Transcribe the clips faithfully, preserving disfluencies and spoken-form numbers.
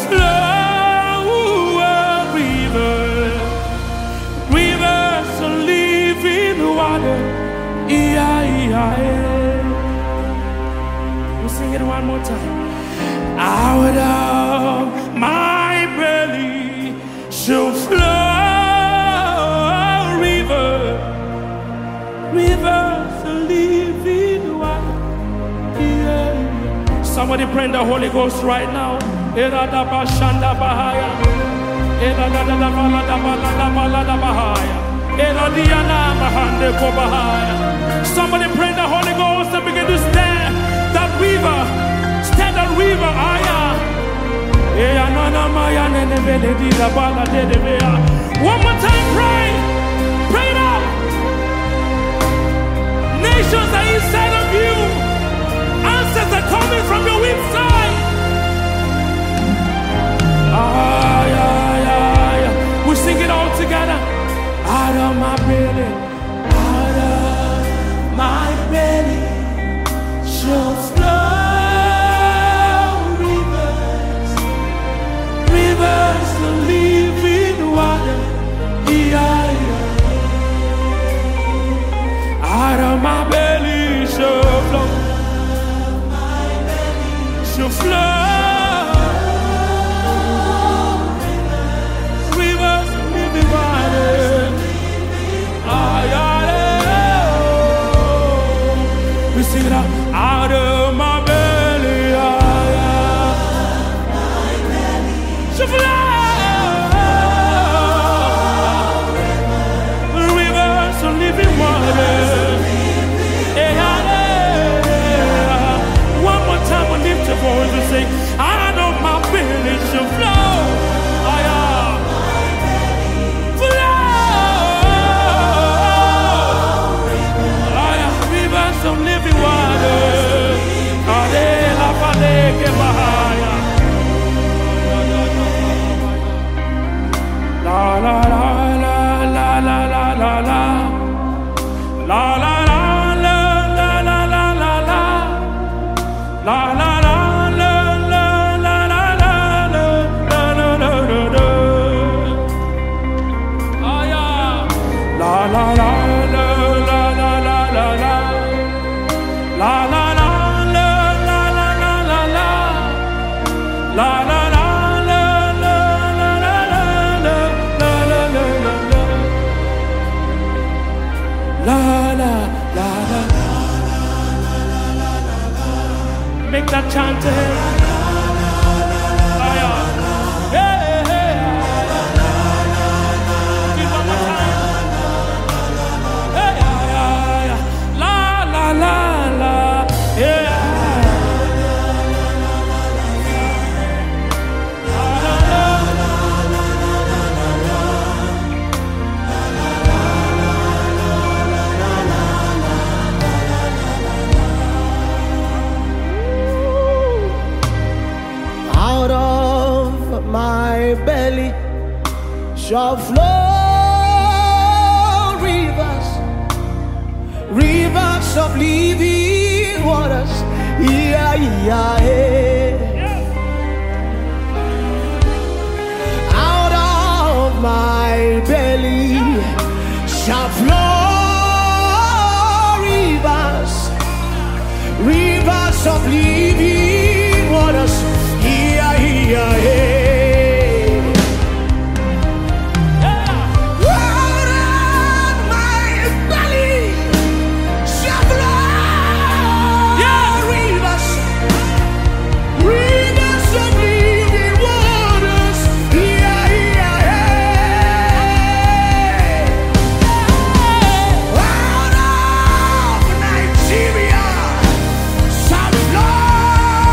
flow rivers, rivers of living water. Yeah, yeah, yeah. We'll sing it one more time. Out of my belly shall flow rivers, rivers of living water. Yeah. Somebody pray in the Holy Ghost right now. Somebody pray in the Holy Ghost and begin to stand that river. Stand that river. One more time, pray. Pray it out. Nations are inside of you. Answers are coming from your inside. Ah, yeah, yeah, yeah. We sing it all together. Out of my belly, out of my belly shall flow rivers, rivers of living water. Yeah, yeah. Out of my belly shall flow, shall flow. Out of my belly, out of my belly, shall flow rivers of living water. One more time, we lift your voice and sing. Out of my belly shall flow. Some living water. La la la la la la la la la la la la la la la la la la la make that chant to him. My belly shall flow rivers, rivers of living waters. Yeah, yeah, yeah. Out of my belly shall flow rivers, rivers of living waters. Yeah, yeah, yeah. Nigeria, some flow.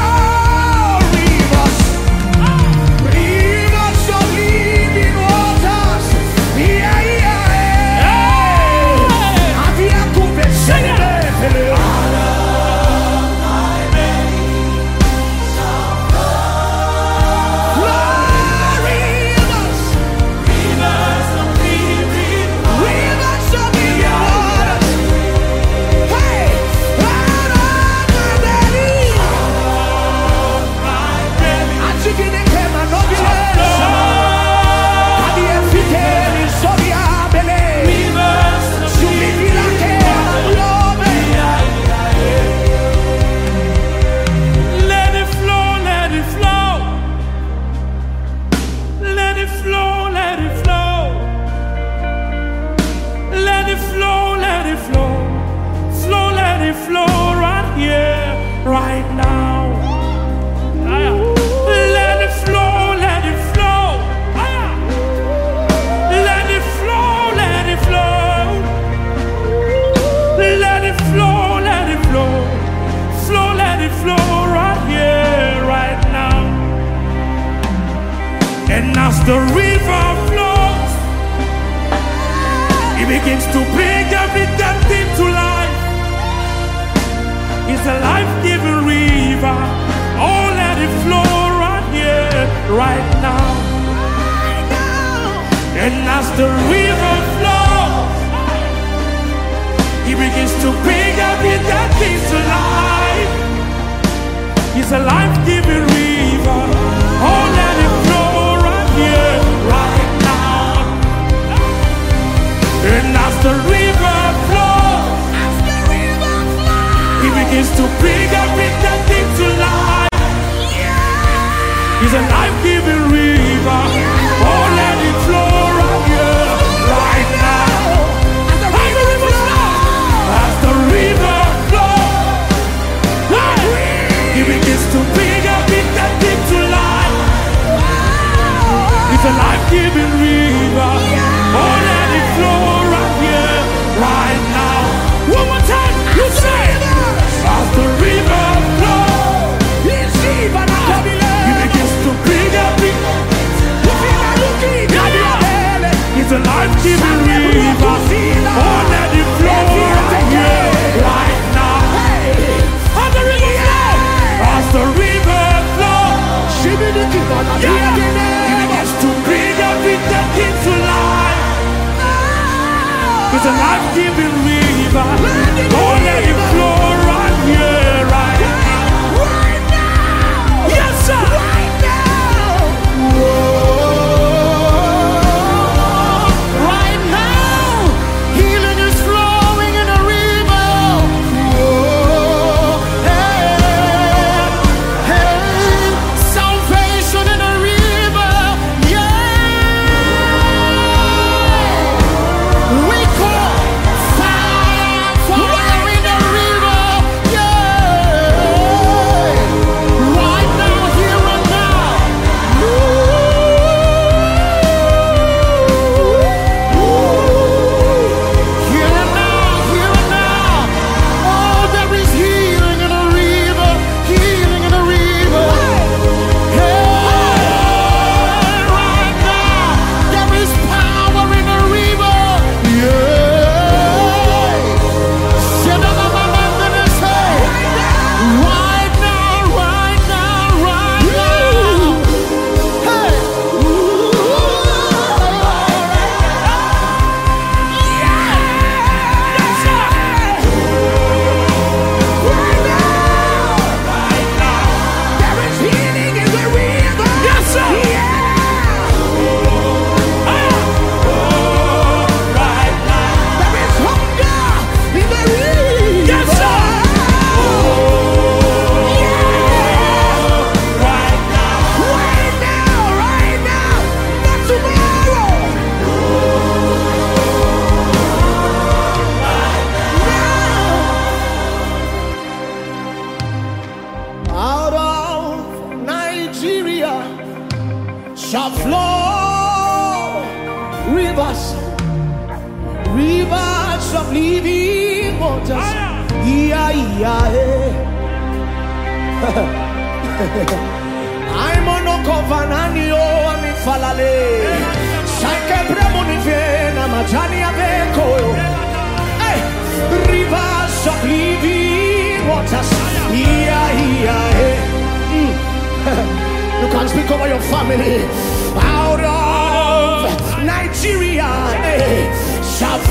And as the river flows, it begins to bring every dead thing to life. It's a life-giving river. Oh, let it flow right here, right now. And as the river flows, it begins to bring every dead thing to life. It's a life-giving river. Oh, let it flow right here, right now. And as the river flows, as the river flows, it begins to bring every dead thing to life. Yeah. It's a life-giving river. Yeah. Oh, let it flow right here, right now. As the river flows, as the river flows, hey, it begins to bring every dead thing to life. It's a life-giving river. Yeah. Oh, let it flow right here, right now. One more time, you say it. As the river flows, it begins to bring every. It's a life-giving river. Oh, let it flow right here, right now. As the river flows, as the river flows, yeah, it begins to bring every dead thing to life. It's a life-giving river. Oh, let it flow right here, right now. Right now. Yes, sir. Right now. Whoa. Shall flow rivers, rivers of living waters. Yeah, yeah, I'm on a covananio, I'm in Falale. Shake Premonivena, Majani Aveco. Hey, rivers of living waters. Yeah, yeah, you can speak over your family. Out of Nigeria eh, shall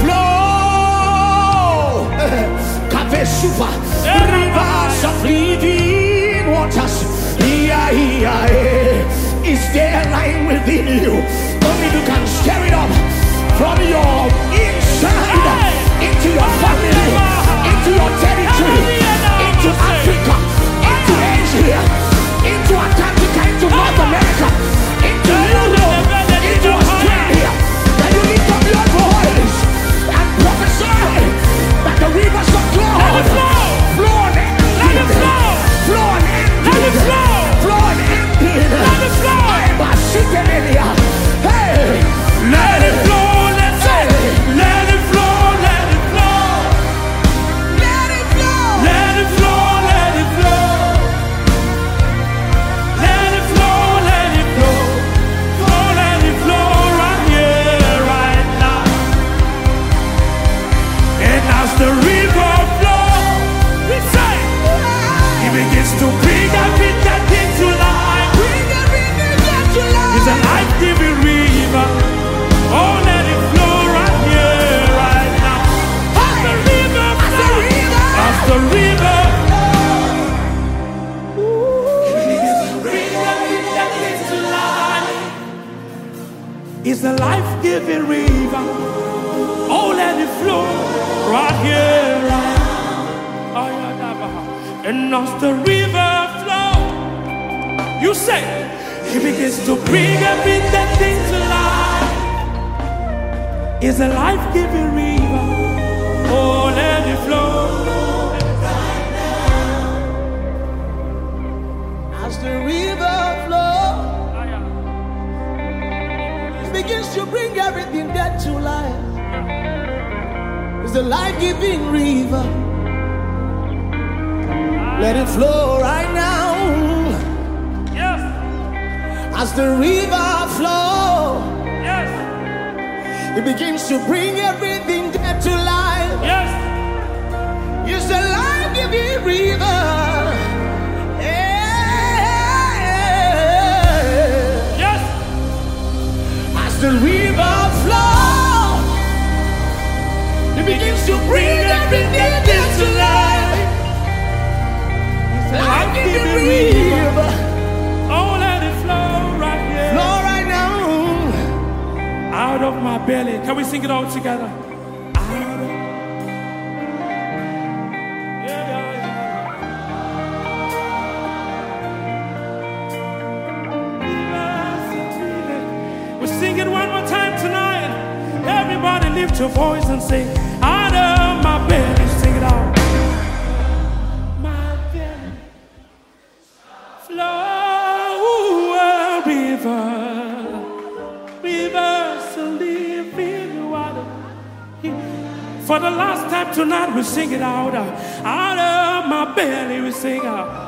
flow Kavesuva, rivers of living waters. Yeah, yeah, yeah. Is there a line within you? Only you can stir it up from your inside into your family, into your territory, into Africa, into Asia, into Antarctica, into North America, into Europe, into Australia. That you lift up your voice and prophesy that the rivers of God flow and empty, flow and empty, flow and empty. Hey, let it flow, let's say, let it flow, let it flow, let it flow, let it flow, let it flow, let it flow, let is a life-giving river. Oh, let it flow right here, right now. And as the river flows, you say, he begins to bring every dead thing to life. It's a life-giving river. Oh, let it flow. As the river flows, it begins to bring everything dead to life. It's a life-giving river. Let it flow right now. Yes. As the river flows, yes, it begins to bring everything dead to life. yes. It's a life-giving river. Yeah. Yes. As the river flows, it begins to bring everything dead to life. It's a life-giving river. Oh, let it flow right here. Flow right now. Out of my belly. Can we sing it all together? Out of... Yeah, yeah, yeah. We sing it one more time tonight. Everybody lift your voice and sing. Out of my belly. Sing it out. My belly. Flow a river. Rivers of living water. For the last time tonight, we sing it out. Out of my belly, we sing out.